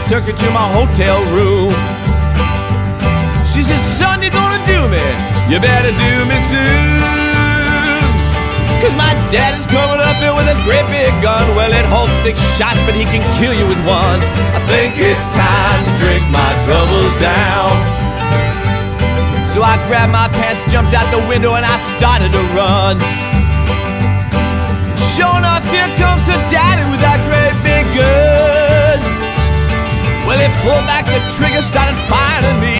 took her to my hotel room. She said, son, you're gonna do me. You better do me soon. 'Cause my dad is coming up here with a great big gun. Well, it holds 6 shots, but he can kill you with 1. I think it's time to drink my troubles down. So I grabbed my pants, jumped out the window, and I started to run. Sure enough, here comes her daddy with that great big gun. Well, he pulled back the trigger, started firing at me.